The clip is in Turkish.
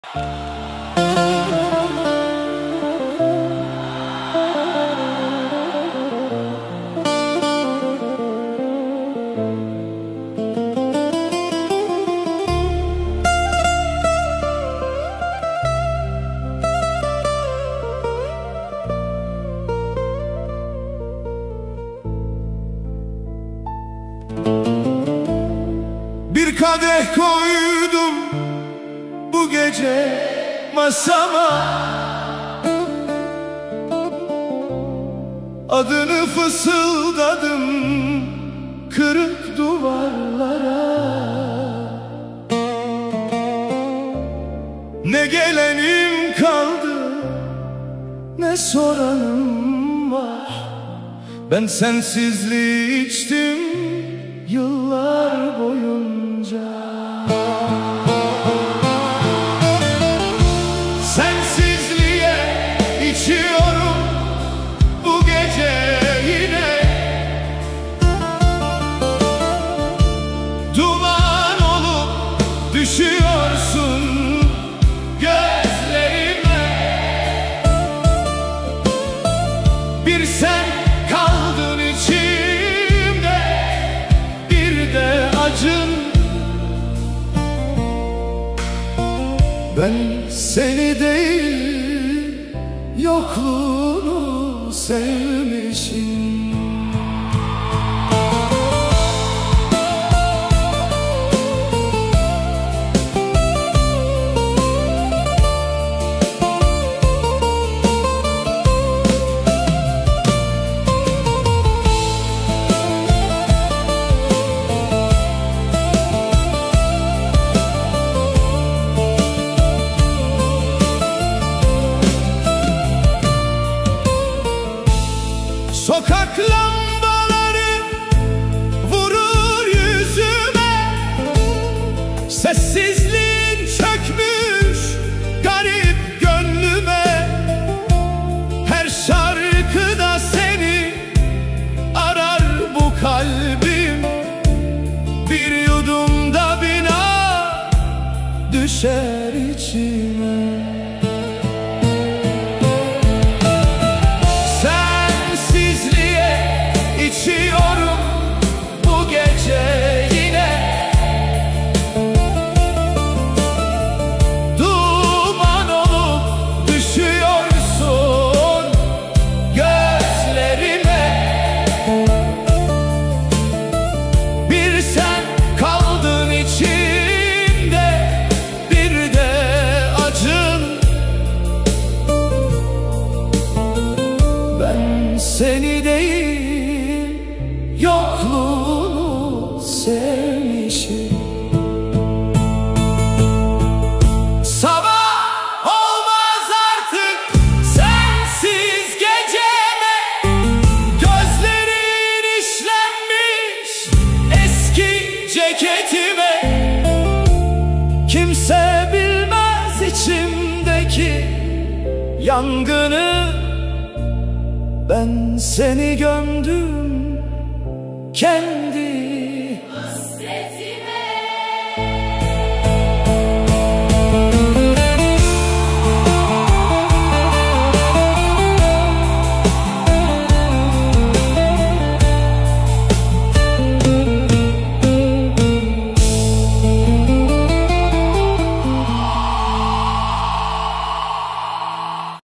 Bir kadeh koydum bu gece masama, adını fısıldadım kırık duvarlara. Ne gelenim kaldı ne soranım var. Ben sensizliği içtim yıllar boyunca. Sensizliğe içiyorum bu gece yine. Duman olup düşüyorsun gözlerime. Bir sen kaldın içimde, bir de acın. Ben seni değil yokluğunu sevmişim. Sokak lambaları vurur yüzüme, sessizliğin çökmüş garip gönlüme. Her şarkıda seni arar bu kalbim. Bir yudumda bina düşer içime. İçiyorum bu gece yine. Duman olup düşüyorsun gözlerime. Bir sen kaldın içimde, bir de acın. Ben seni değil yokluğunu sevmişim. Sabah olmaz artık sensiz geceme. Gözlerin işlenmiş eski ceketime. Kimse bilmez içimdeki yangını. Ben seni gömdüm kendi